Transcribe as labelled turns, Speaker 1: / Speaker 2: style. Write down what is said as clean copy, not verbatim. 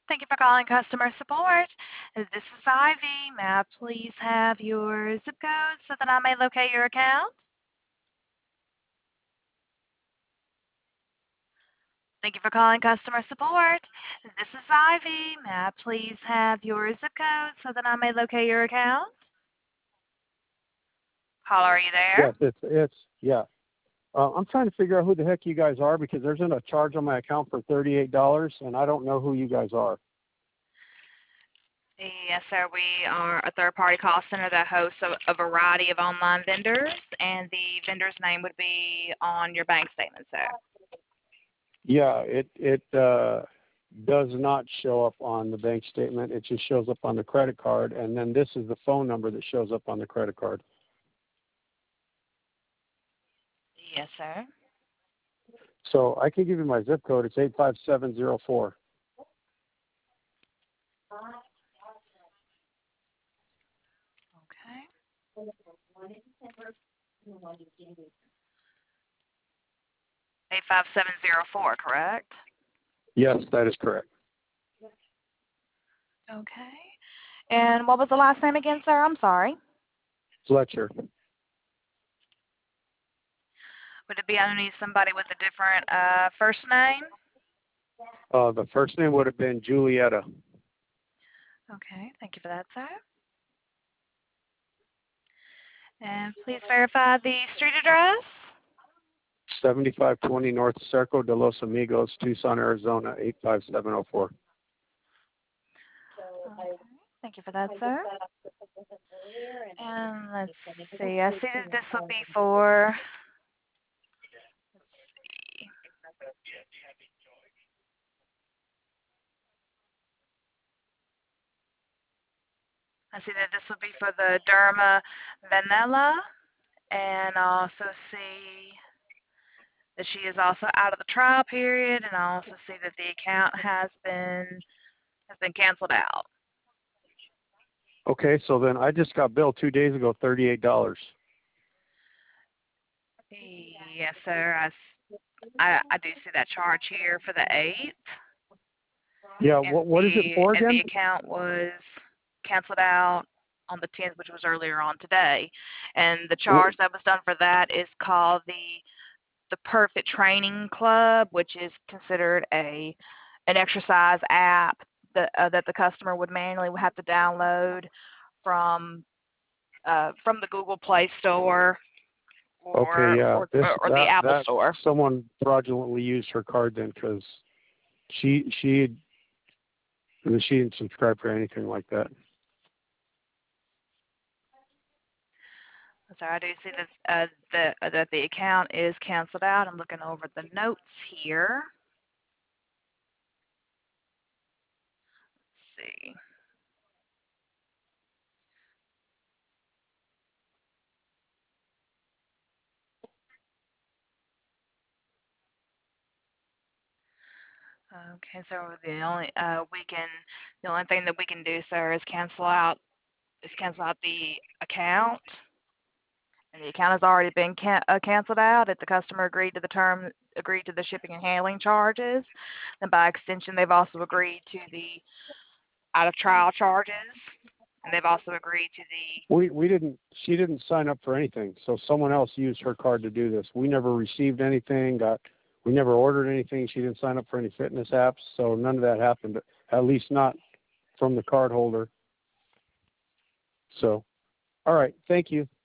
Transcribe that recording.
Speaker 1: Thank you for calling customer support. This is Ivy. May I please have your zip code so that I may locate your account? Thank you for calling customer support. This is Ivy. May I please have your zip code so that I may locate your account? Caller, are you there?
Speaker 2: Yes, yeah. I'm trying to figure out who the heck you guys are because there's a charge on my account for $38, and I don't know who you guys are.
Speaker 1: Yes, sir. We are a third-party call center that hosts a variety of online vendors, and the vendor's name would be on your bank statement, sir.
Speaker 2: Yeah, it does not show up on the bank statement. It just shows up on the credit card, and then this is the phone number that shows up on the credit card.
Speaker 1: Yes, sir.
Speaker 2: So I can give you my zip code. It's 85704.
Speaker 1: Okay. 85704, correct?
Speaker 2: Yes, that is correct.
Speaker 1: Okay. And what was the last name again, sir? I'm sorry.
Speaker 2: Fletcher.
Speaker 1: Would it be underneath somebody with a different first name?
Speaker 2: The first name would have been Julietta.
Speaker 1: Okay, thank you for that, sir. And please verify the street address.
Speaker 2: 7520 North Cerco de los Amigos, Tucson, Arizona, 85704.
Speaker 1: Okay, thank you for that, sir. And let's see, I see that this will be for, let's see. I see that this will be for the Derma Vanilla, and I also see that she is also out of the trial period, and I also see that the account has been canceled out.
Speaker 2: Okay, so then I just got billed 2 days ago, $38.
Speaker 1: Yes, sir. I do see that charge here for the 8th.
Speaker 2: Yeah, what is it for again?
Speaker 1: And the account was canceled out on the 10th, which was earlier on today. And the charge that was done for that is called the Perfect Training Club, which is considered an exercise app that the customer would manually have to download from the Google Play Store or the Apple Store.
Speaker 2: Someone fraudulently used her card then because she didn't subscribe for anything like that.
Speaker 1: So I do see that the account is canceled out. I'm looking over the notes here. Let's see. Okay, so the only thing that we can do, sir, is cancel out the account. And the account has already been canceled out. If the customer agreed to the shipping and handling charges, then by extension, they've also agreed to the out of trial charges, and they've also agreed to the.
Speaker 2: She didn't sign up for anything, so someone else used her card to do this. We never received anything. We never ordered anything. She didn't sign up for any fitness apps, so none of that happened. At least not from the card holder. So, all right. Thank you.